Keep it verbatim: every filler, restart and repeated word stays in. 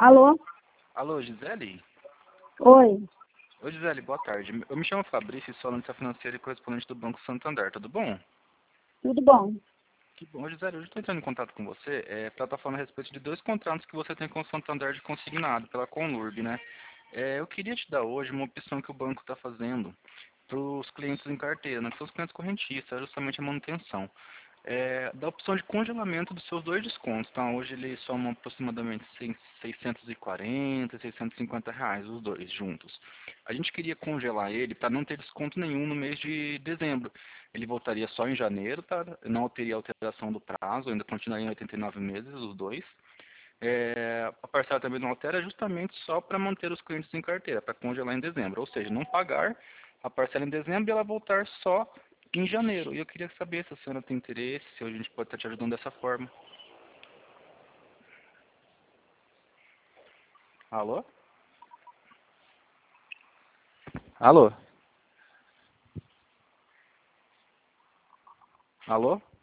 Alô? Alô, Gisele? Oi. Oi, Gisele, boa tarde. Eu me chamo Fabrício, sou analista financeiro e correspondente do Banco Santander, tudo bom? Tudo bom? Que bom, Gisele, hoje estou entrando em contato com você é, para estar falando a respeito de dois contratos que você tem com o Santander de consignado, pela Conlurb, né? É, eu queria te dar hoje uma opção que o banco está fazendo para os clientes em carteira, né, que são os clientes correntistas, justamente a manutenção. É, da opção de congelamento dos seus dois descontos. Então, hoje eles somam aproximadamente seiscentos e quarenta, seiscentos e cinquenta reais, os dois juntos. A gente queria congelar ele para não ter desconto nenhum no mês de dezembro. Ele voltaria só em janeiro, tá? Não teria alteração do prazo, ainda continuaria em oitenta e nove meses, os dois. É, a parcela também não altera justamente só para manter os clientes em carteira, para congelar em dezembro. Ou seja, não pagar a parcela em dezembro e ela voltar só em janeiro. E eu queria saber se a senhora tem interesse, se a gente pode estar te ajudando dessa forma. Alô? Alô? Alô?